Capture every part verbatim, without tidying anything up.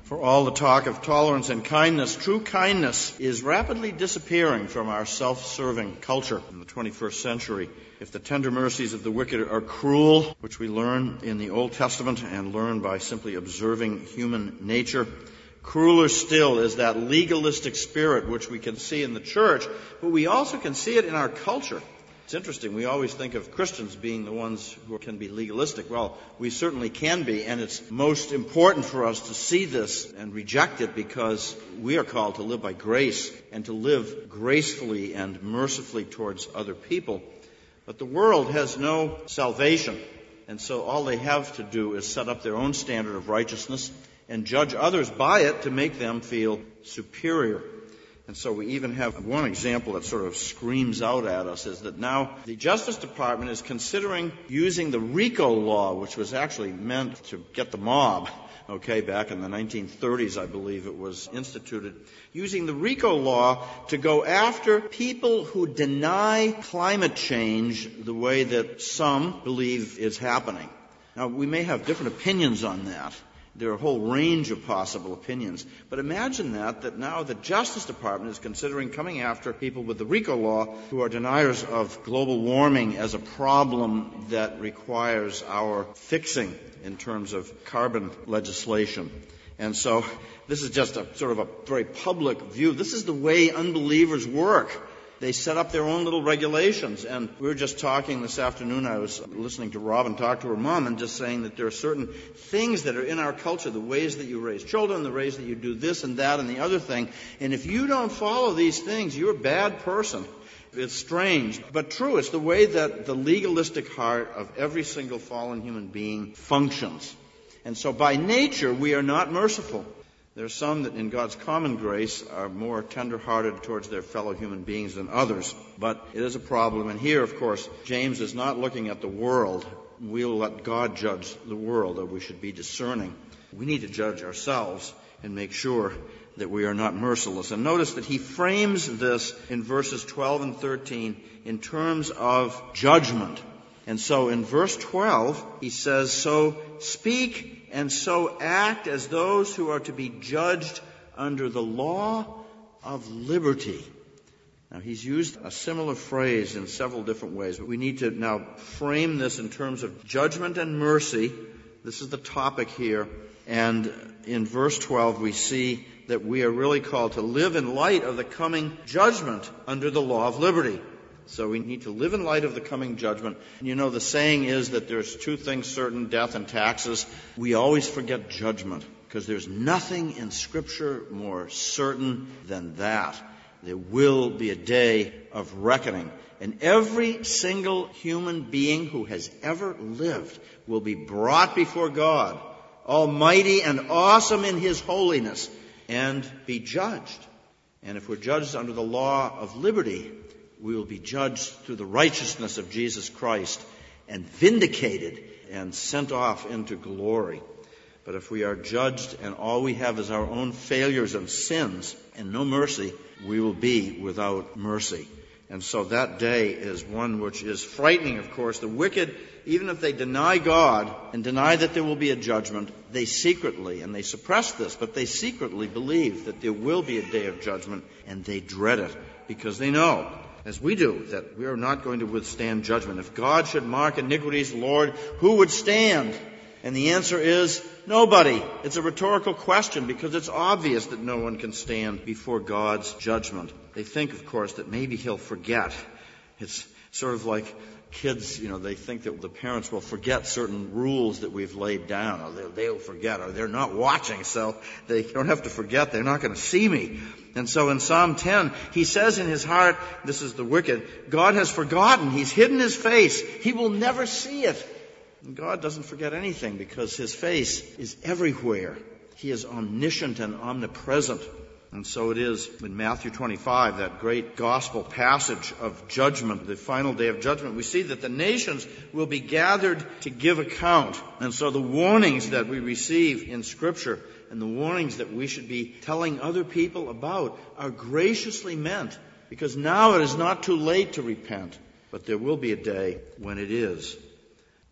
For all the talk of tolerance and kindness, true kindness is rapidly disappearing from our self-serving culture in the twenty-first century. If the tender mercies of the wicked are cruel, which we learn in the Old Testament and learn by simply observing human nature, crueler still is that legalistic spirit which we can see in the church, but we also can see it in our culture. It's interesting, we always think of Christians being the ones who can be legalistic. Well, we certainly can be, and it's most important for us to see this and reject it because we are called to live by grace and to live gracefully and mercifully towards other people. But the world has no salvation, and so all they have to do is set up their own standard of righteousness and judge others by it to make them feel superior. And so we even have one example that sort of screams out at us is that now the Justice Department is considering using the RICO law, which was actually meant to get the mob, okay, back in the nineteen thirties, I believe it was instituted, using the RICO law to go after people who deny climate change the way that some believe is happening. Now, we may have different opinions on that. There are a whole range of possible opinions. But imagine that, that now the Justice Department is considering coming after people with the RICO law who are deniers of global warming as a problem that requires our fixing in terms of carbon legislation. And so this is just a sort of a very public view. This is the way unbelievers work. They set up their own little regulations. And we were just talking this afternoon, I was listening to Robin talk to her mom and just saying that there are certain things that are in our culture, the ways that you raise children, the ways that you do this and that and the other thing. And if you don't follow these things, you're a bad person. It's strange, but true. It's the way that the legalistic heart of every single fallen human being functions. And so by nature, we are not merciful. There are some that in God's common grace are more tender-hearted towards their fellow human beings than others. But it is a problem. And here, of course, James is not looking at the world. We'll let God judge the world, though we should be discerning. We need to judge ourselves and make sure that we are not merciless. And notice that he frames this in verses twelve and thirteen in terms of judgment. And so in verse twelve, he says, "So speak and so act as those who are to be judged under the law of liberty." Now, he's used a similar phrase in several different ways, but we need to now frame this in terms of judgment and mercy. This is the topic here. And in verse twelve, we see that we are really called to live in light of the coming judgment under the law of liberty. So we need to live in light of the coming judgment. And you know, the saying is that there's two things certain, death and taxes. We always forget judgment because there's nothing in Scripture more certain than that. There will be a day of reckoning. And every single human being who has ever lived will be brought before God, almighty and awesome in His holiness, and be judged. And if we're judged under the law of liberty, we will be judged through the righteousness of Jesus Christ and vindicated and sent off into glory. But if we are judged and all we have is our own failures and sins and no mercy, we will be without mercy. And so that day is one which is frightening, of course. The wicked, even if they deny God and deny that there will be a judgment, they secretly, and they suppress this, but they secretly believe that there will be a day of judgment, and they dread it because they know, as we do, that we are not going to withstand judgment. If God should mark iniquities, Lord, who would stand? And the answer is nobody. It's a rhetorical question because it's obvious that no one can stand before God's judgment. They think, of course, that maybe He'll forget. It's sort of like kids, you know, they think that the parents will forget certain rules that we've laid down, or they'll, they'll forget, or they're not watching, so they don't have to forget. They're not going to see me. And so in Psalm ten, he says in his heart, this is the wicked, God has forgotten. He's hidden His face. He will never see it. And God doesn't forget anything because His face is everywhere. He is omniscient and omnipresent. And so it is in Matthew twenty-five, that great gospel passage of judgment, the final day of judgment. We see that the nations will be gathered to give account. And so the warnings that we receive in Scripture and the warnings that we should be telling other people about are graciously meant, because now it is not too late to repent, but there will be a day when it is.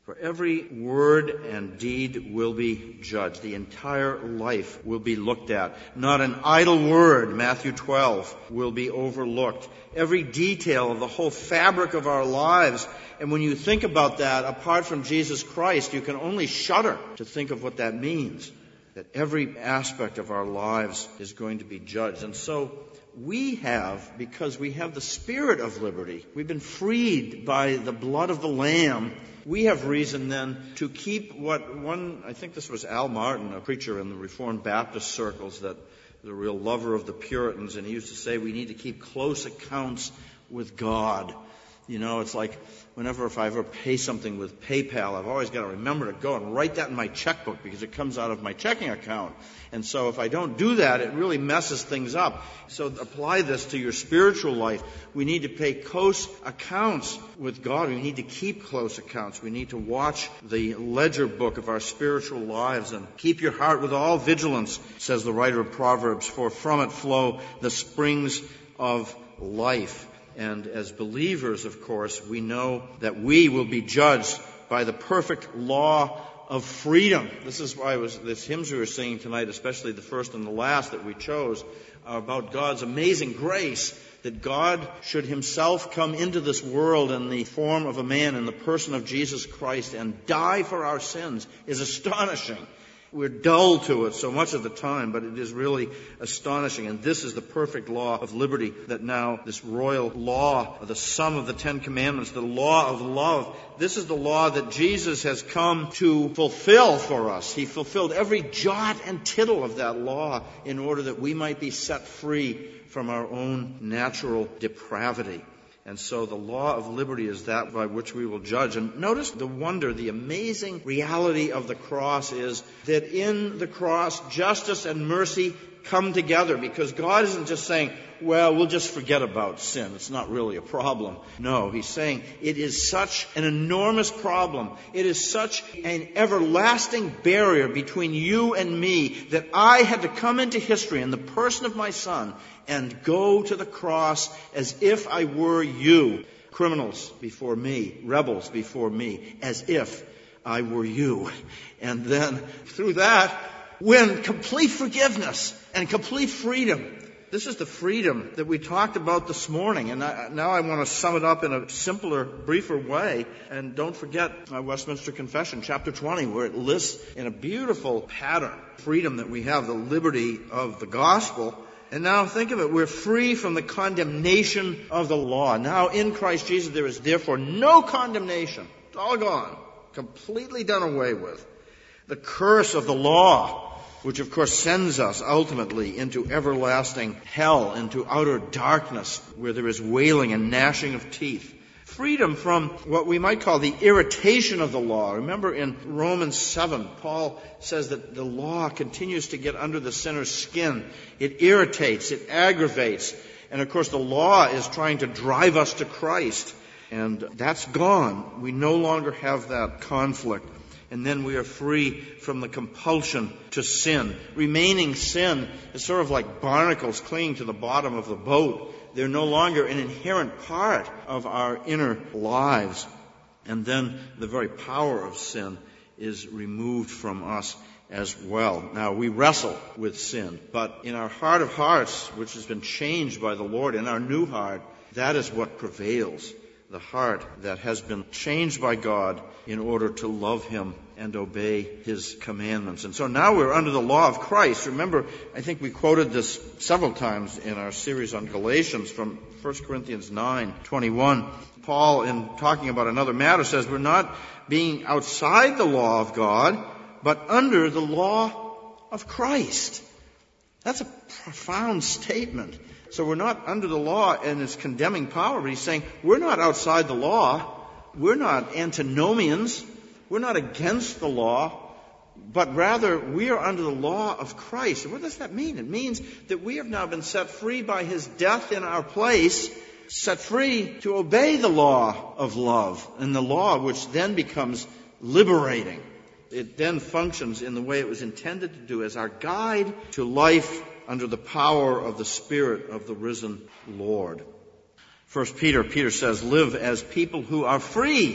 For every word and deed will be judged. The entire life will be looked at. Not an idle word, Matthew twelve, will be overlooked. Every detail of the whole fabric of our lives. And when you think about that, apart from Jesus Christ, you can only shudder to think of what that means. That every aspect of our lives is going to be judged. And so we have, because we have the spirit of liberty, we've been freed by the blood of the Lamb, we have reason then to keep what one, I think this was Al Martin, a preacher in the Reformed Baptist circles that was a real lover of the Puritans, and he used to say we need to keep close accounts with God. You know, it's like whenever if I ever pay something with PayPal, I've always got to remember to go and write that in my checkbook because it comes out of my checking account. And so if I don't do that, it really messes things up. So apply this to your spiritual life. We need to pay close accounts with God. We need to keep close accounts. We need to watch the ledger book of our spiritual lives and keep your heart with all vigilance, says the writer of Proverbs, for from it flow the springs of life. And as believers, of course, we know that we will be judged by the perfect law of freedom. This is why it was this hymns we were singing tonight, especially the first and the last that we chose, are about God's amazing grace, that God should himself come into this world in the form of a man in the person of Jesus Christ and die for our sins is astonishing. We're dull to it so much of the time, but it is really astonishing. And this is the perfect law of liberty that now, this royal law, the sum of the Ten Commandments, the law of love, this is the law that Jesus has come to fulfill for us. He fulfilled every jot and tittle of that law in order that we might be set free from our own natural depravity. And so the law of liberty is that by which we will judge. And notice the wonder, the amazing reality of the cross is that in the cross, justice and mercy come together, because God isn't just saying, well, we'll just forget about sin. It's not really a problem. No, he's saying it is such an enormous problem. It is such an everlasting barrier between you and me that I had to come into history in the person of my Son and go to the cross as if I were you. Criminals before me, rebels before me, as if I were you. And then through that, win complete forgiveness and complete freedom. This is the freedom that we talked about this morning. And I, now I want to sum it up in a simpler, briefer way. And don't forget my Westminster Confession, chapter twenty, where it lists in a beautiful pattern freedom that we have, the liberty of the gospel. And now think of it. We're free from the condemnation of the law. Now in Christ Jesus there is therefore no condemnation. It's all gone. Completely done away with. The curse of the law, which of course sends us ultimately into everlasting hell, into outer darkness where there is wailing and gnashing of teeth. Freedom from what we might call the irritation of the law. Remember in Romans seven, Paul says that the law continues to get under the sinner's skin. It irritates, it aggravates. And of course the law is trying to drive us to Christ. And that's gone. We no longer have that conflict. And then we are free from the compulsion to sin. Remaining sin is sort of like barnacles clinging to the bottom of the boat. They're no longer an inherent part of our inner lives. And then the very power of sin is removed from us as well. Now, we wrestle with sin, but in our heart of hearts, which has been changed by the Lord, in our new heart, that is what prevails. The heart that has been changed by God in order to love Him and obey His commandments. And so now we're under the law of Christ. Remember, I think we quoted this several times in our series on Galatians from First Corinthians nine twenty-one. Paul, in talking about another matter, says we're not being outside the law of God, but under the law of Christ. That's a profound statement. So we're not under the law and its condemning power, but he's saying we're not outside the law. We're not antinomians. We're not against the law, but rather we are under the law of Christ. And what does that mean? It means that we have now been set free by His death in our place, set free to obey the law of love, and the law which then becomes liberating. It then functions in the way it was intended to do as our guide to life under the power of the Spirit of the risen Lord. First Peter, Peter says, live as people who are free,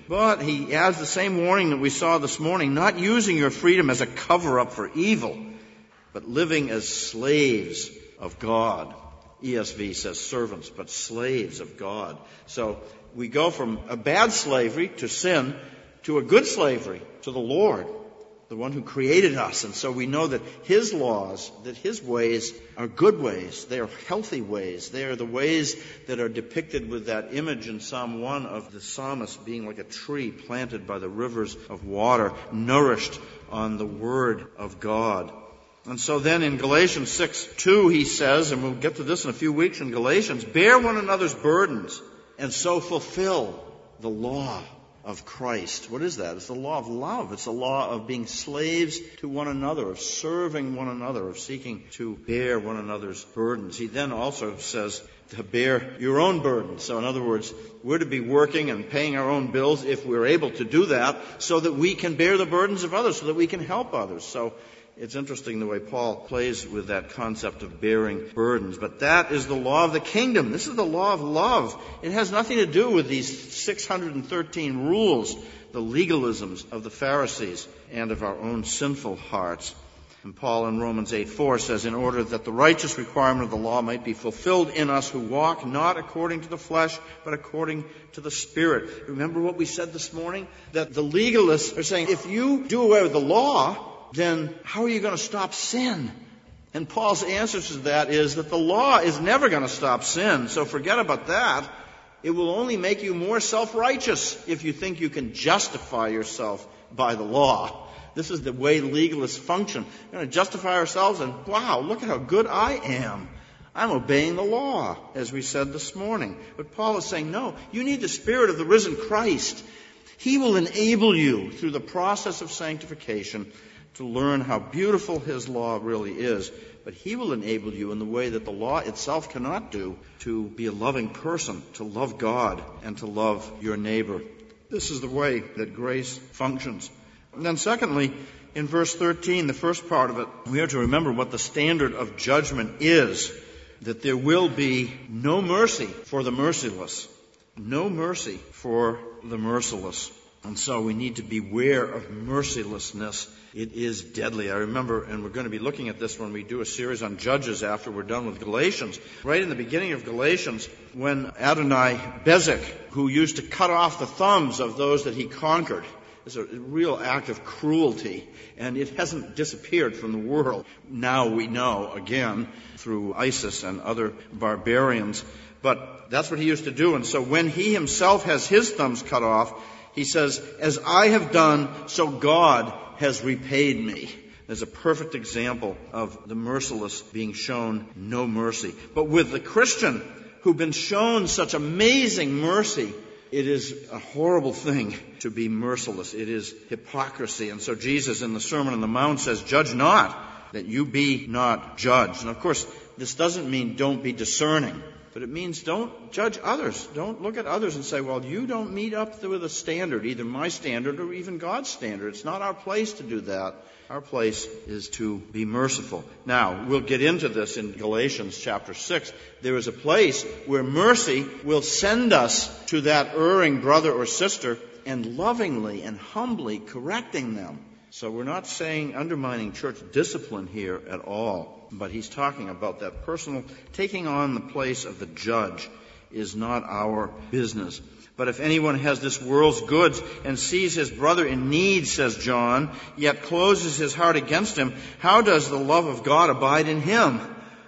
But he adds the same warning that we saw this morning, not using your freedom as a cover-up for evil, but living as slaves of God. E S V says servants, but slaves of God. So we go from a bad slavery to sin to a good slavery to the Lord, the one who created us. And so we know that his laws, that his ways are good ways. They are healthy ways. They are the ways that are depicted with that image in Psalm one of the psalmist being like a tree planted by the rivers of water, nourished on the word of God. And so then in Galatians six two he says, and we'll get to this in a few weeks in Galatians, bear one another's burdens and so fulfill the law of Christ. What is that? It's the law of love. It's the law of being slaves to one another, of serving one another, of seeking to bear one another's burdens. He then also says to bear your own burdens. So in other words, we're to be working and paying our own bills if we're able to do that so that we can bear the burdens of others, so that we can help others. So it's interesting the way Paul plays with that concept of bearing burdens. But that is the law of the kingdom. This is the law of love. It has nothing to do with these six hundred thirteen rules, the legalisms of the Pharisees and of our own sinful hearts. And Paul in Romans eight four says, in order that the righteous requirement of the law might be fulfilled in us who walk not according to the flesh, but according to the Spirit. Remember what we said this morning? That the legalists are saying, if you do away with the law, then how are you going to stop sin? And Paul's answer to that is that the law is never going to stop sin, so forget about that. It will only make you more self-righteous if you think you can justify yourself by the law. This is the way legalists function. We're going to justify ourselves and, wow, look at how good I am. I'm obeying the law, as we said this morning. But Paul is saying, no, you need the Spirit of the risen Christ. He will enable you through the process of sanctification to learn how beautiful his law really is. But he will enable you in the way that the law itself cannot do, to be a loving person, to love God and to love your neighbor. This is the way that grace functions. And then secondly, in verse thirteen, the first part of it, we are to remember what the standard of judgment is, that there will be no mercy for the merciless. No mercy for the merciless. And so we need to beware of mercilessness. It is deadly. I remember, and we're going to be looking at this when we do a series on Judges after we're done with Galatians. Right in the beginning of Galatians, when Adonai Bezek, who used to cut off the thumbs of those that he conquered, is a real act of cruelty, and it hasn't disappeared from the world. Now we know, again, through ISIS and other barbarians. But that's what he used to do. And so when he himself has his thumbs cut off, he says, as I have done, so God has repaid me. There's a perfect example of the merciless being shown no mercy. But with the Christian who've been shown such amazing mercy, it is a horrible thing to be merciless. It is hypocrisy. And so Jesus in the Sermon on the Mount says, judge not, that you be not judged. And of course, this doesn't mean don't be discerning. But it means don't judge others. Don't look at others and say, well, you don't meet up with a standard, either my standard or even God's standard. It's not our place to do that. Our place is to be merciful. Now, we'll get into this in Galatians chapter six. There is a place where mercy will send us to that erring brother or sister and lovingly and humbly correcting them. So we're not saying undermining church discipline here at all. But he's talking about that personal taking on the place of the judge is not our business. But if anyone has this world's goods and sees his brother in need, says John, yet closes his heart against him, how does the love of God abide in him?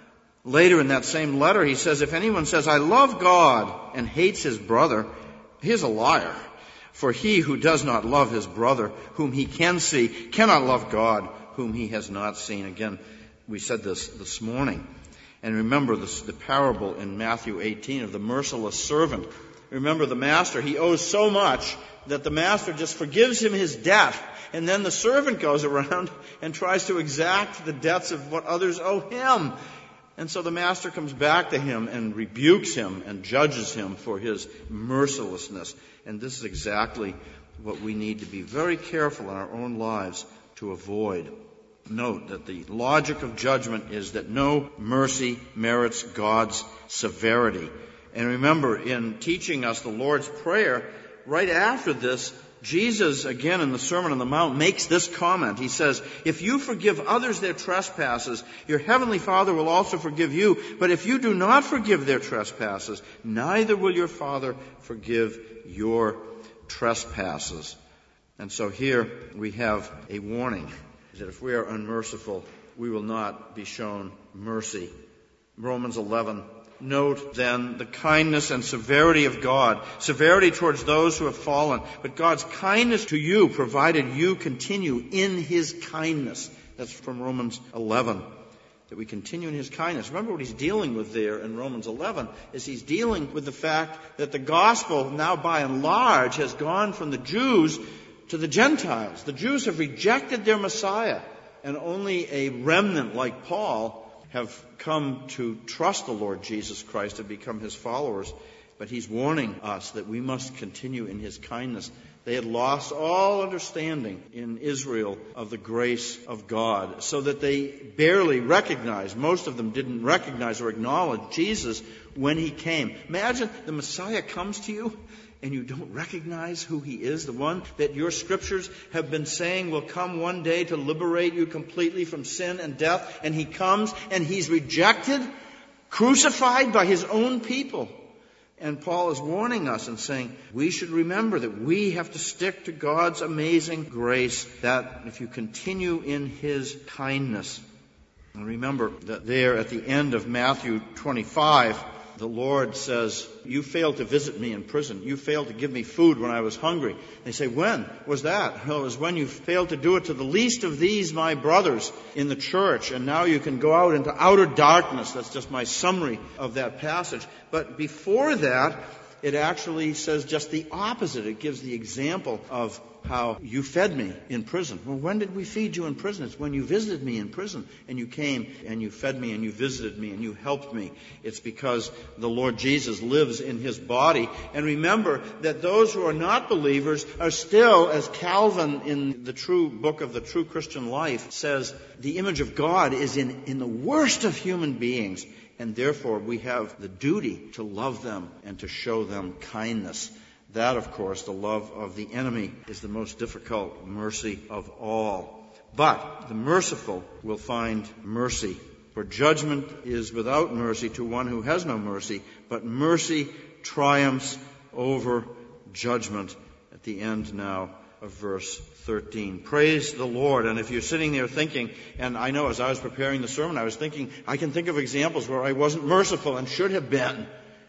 Later in that same letter, he says, if anyone says, I love God and hates his brother, he is a liar. For he who does not love his brother, whom he can see, cannot love God, whom he has not seen. Again, we said this this morning. And remember this, the parable in Matthew eighteen of the merciless servant. Remember the master, he owes so much that the master just forgives him his debt. And then the servant goes around and tries to exact the debts of what others owe him. And so the master comes back to him and rebukes him and judges him for his mercilessness. And this is exactly what we need to be very careful in our own lives to avoid. Note that the logic of judgment is that no mercy merits God's severity. And remember, in teaching us the Lord's Prayer, right after this, Jesus, again in the Sermon on the Mount, makes this comment. He says, if you forgive others their trespasses, your heavenly Father will also forgive you. But if you do not forgive their trespasses, neither will your Father forgive your trespasses. And so here we have a warning that if we are unmerciful, we will not be shown mercy. Romans eleven. Note then the kindness and severity of God, severity towards those who have fallen, but God's kindness to you, provided you continue in His kindness. That's from Romans eleven, that we continue in His kindness. Remember what he's dealing with there in Romans eleven, is he's dealing with the fact that the gospel now by and large has gone from the Jews to the Gentiles. The Jews have rejected their Messiah, and only a remnant like Paul have come to trust the Lord Jesus Christ and become His followers. But he's warning us that we must continue in His kindness. They had lost all understanding in Israel of the grace of God, so that they barely recognized, most of them didn't recognize or acknowledge Jesus when He came. Imagine the Messiah comes to you and you don't recognize who He is, the one that your scriptures have been saying will come one day to liberate you completely from sin and death, and He comes and He's rejected, crucified by His own people. And Paul is warning us and saying we should remember that we have to stick to God's amazing grace, that if you continue in His kindness. And remember that there at the end of Matthew twenty-five, the Lord says, you failed to visit me in prison. You failed to give me food when I was hungry. They say, when was that? Well, it was when you failed to do it to the least of these, my brothers, in the church. And now you can go out into outer darkness. That's just my summary of that passage. But before that, it actually says just the opposite. It gives the example of how you fed me in prison. Well, when did we feed you in prison? It's when you visited me in prison, and you came and you fed me and you visited me and you helped me. It's because the Lord Jesus lives in His body. And remember that those who are not believers are still, as Calvin in the true book of the True Christian Life says, the image of God is in, in the worst of human beings. And therefore we have the duty to love them and to show them kindness. That, of course, the love of the enemy, is the most difficult mercy of all. But the merciful will find mercy. For judgment is without mercy to one who has no mercy, but mercy triumphs over judgment. At the end now of verse thirteen. Praise the Lord. And if you're sitting there thinking, and I know as I was preparing the sermon, I was thinking, I can think of examples where I wasn't merciful and should have been.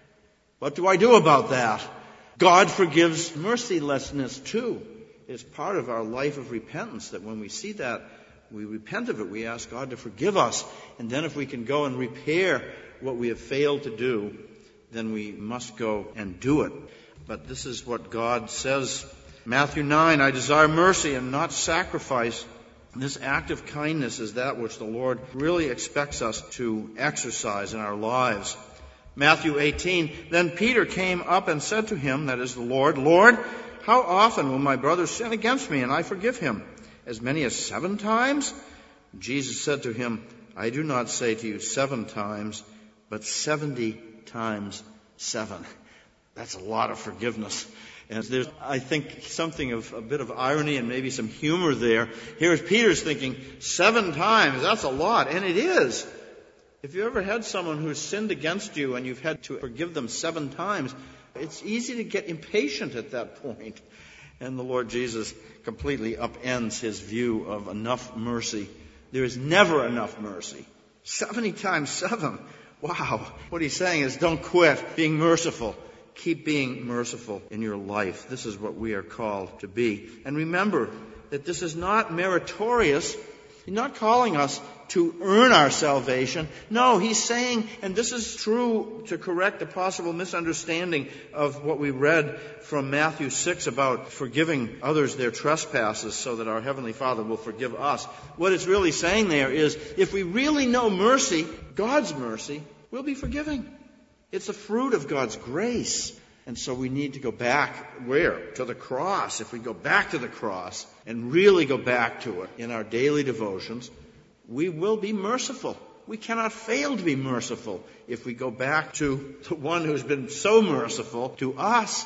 What do I do about that? God forgives mercilessness too. It's part of our life of repentance that when we see that, we repent of it. We ask God to forgive us. And then if we can go and repair what we have failed to do, then we must go and do it. But this is what God says. Matthew nine, I desire mercy and not sacrifice. This act of kindness is that which the Lord really expects us to exercise in our lives. Matthew eighteen, then Peter came up and said to Him, that is the Lord, Lord, how often will my brother sin against me and I forgive him? As many as seven times? Jesus said to him, I do not say to you seven times, but seventy times seven. That's a lot of forgiveness. And there's, I think, something of a bit of irony and maybe some humor there. Here's Peter's thinking, seven times, that's a lot. And it is. If you ever had someone who's sinned against you and you've had to forgive them seven times, it's easy to get impatient at that point. And the Lord Jesus completely upends His view of enough mercy. There is never enough mercy. seventy times seven. Wow. What He's saying is don't quit being merciful. Keep being merciful in your life. This is what we are called to be. And remember that this is not meritorious. He's not calling us to earn our salvation. No, He's saying, and this is true to correct a possible misunderstanding of what we read from Matthew six about forgiving others their trespasses so that our Heavenly Father will forgive us. What it's really saying there is, if we really know mercy, God's mercy, we'll be forgiving. It's the fruit of God's grace. And so we need to go back, where? To the cross. If we go back to the cross and really go back to it in our daily devotions, we will be merciful. We cannot fail to be merciful if we go back to the one who's been so merciful to us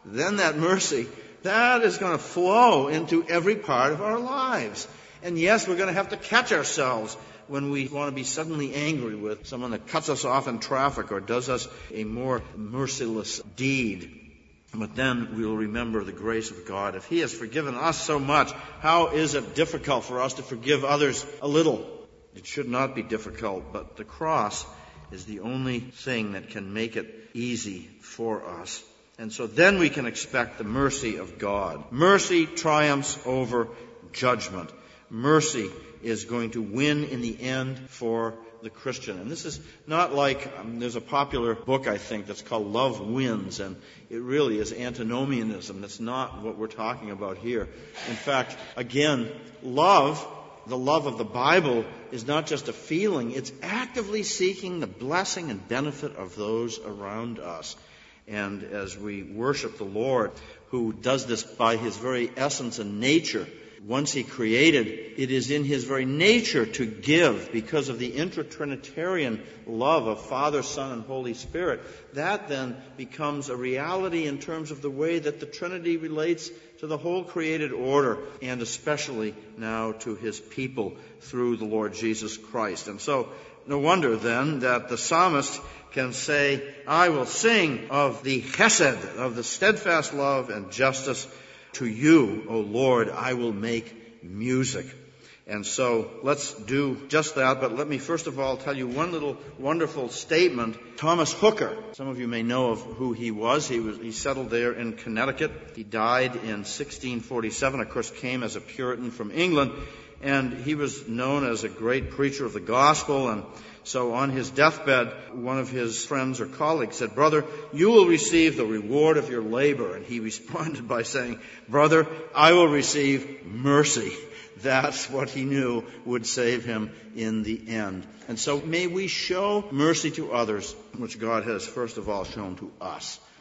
then that mercy, that is going to flow into every part of our lives. And yes, we're going to have to catch ourselves when we want to be suddenly angry with someone that cuts us off in traffic or does us a more merciless deed. But then we'll remember the grace of God. If He has forgiven us so much, how is it difficult for us to forgive others a little? It should not be difficult, but the cross is the only thing that can make it easy for us. And so then we can expect the mercy of God. Mercy triumphs over judgment. Mercy is going to win in the end for the Christian. And this is not like, um, there's a popular book, I think, that's called Love Wins, and it really is antinomianism. That's not what we're talking about here. In fact, again, love, the love of the Bible, is not just a feeling. It's actively seeking the blessing and benefit of those around us. And as we worship the Lord, who does this by His very essence and nature, once He created, it is in His very nature to give because of the intra-Trinitarian love of Father, Son, and Holy Spirit. That then becomes a reality in terms of the way that the Trinity relates to the whole created order, and especially now to His people through the Lord Jesus Christ. And so, no wonder then that the psalmist can say, I will sing of the chesed, of the steadfast love and justice. To you, O Lord, I will make music. And so let's do just that, but let me first of all tell you one little wonderful statement. Thomas Hooker, some of you may know of who he was. He was he settled there in Connecticut. He died in sixteen forty-seven, of course came as a Puritan from England, and he was known as a great preacher of the gospel. And so on his deathbed, one of his friends or colleagues said, Brother, you will receive the reward of your labor. And he responded by saying, Brother, I will receive mercy. That's what he knew would save him in the end. And so may we show mercy to others, which God has first of all shown to us.